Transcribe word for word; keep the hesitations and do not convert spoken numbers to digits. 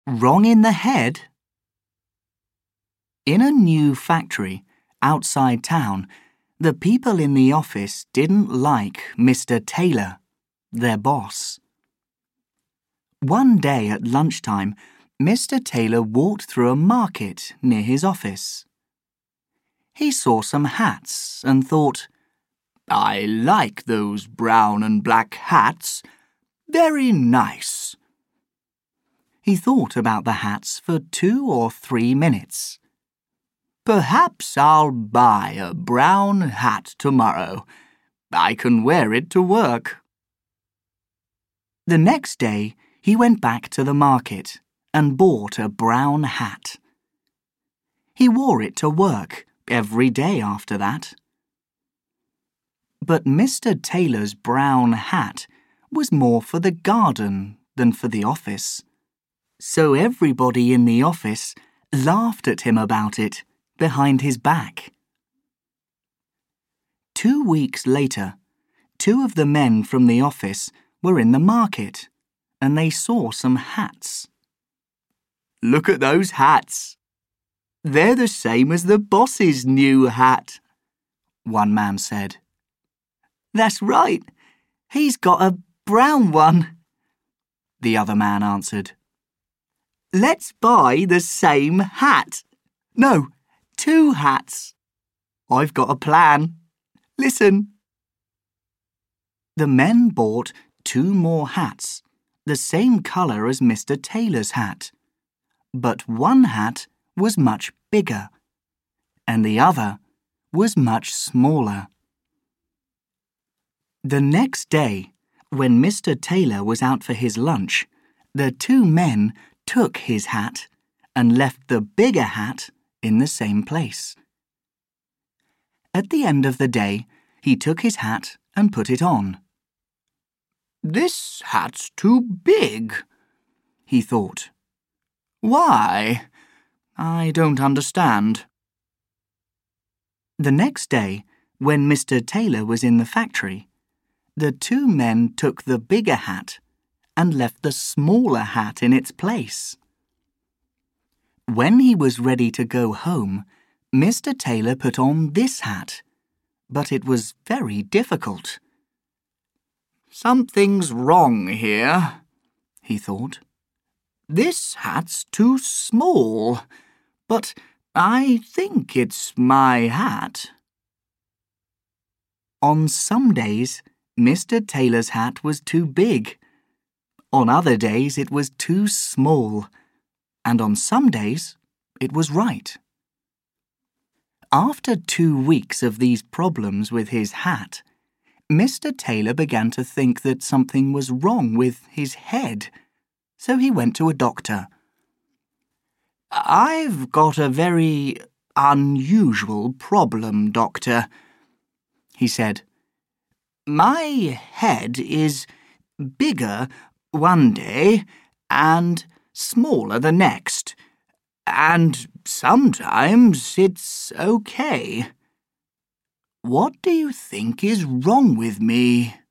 Wrong in the head? In a new factory outside town, the people in the office didn't like Mister Taylor, their boss. One day at lunchtime, Mister Taylor walked through a market near his office. He saw some hats and thought, "I like those brown and black hats. Very nice." He thought about the hats for two or three minutes. "Perhaps I'll buy a brown hat tomorrow. I can wear it to work." The next day, he went back to the market and bought a brown hat. He wore it to work every day after that. But Mister Taylor's brown hat was more for the garden than for the office. So everybody in the office laughed at him about it behind his back. Two weeks later, two of the men from the office were in the market and they saw some hats. "Look at those hats. They're the same as the boss's new hat," one man said. "That's right. He's got a brown one," the other man answered. "Let's buy the same hat. No, two hats. I've got a plan. Listen." The men bought two more hats, the same colour as Mister Taylor's hat. But one hat was much bigger, and the other was much smaller. The next day, when Mister Taylor was out for his lunch, the two men took his hat and left the bigger hat in the same place. At the end of the day, he took his hat and put it on. "This hat's too big," he thought. "Why? I don't understand." The next day, when Mister Taylor was in the factory, the two men took the bigger hat and left the smaller hat in its place. When he was ready to go home, Mister Taylor put on this hat, but it was very difficult. "Something's wrong here," he thought. "This hat's too small, but I think it's my hat." On some days, Mister Taylor's hat was too big. On other days, it was too small. And on some days, it was right. After two weeks of these problems with his hat, Mister Taylor began to think that something was wrong with his head, so he went to a doctor. "I've got a very unusual problem, doctor," he said. "My head is bigger one day and smaller the next, and sometimes it's okay. What do you think is wrong with me?"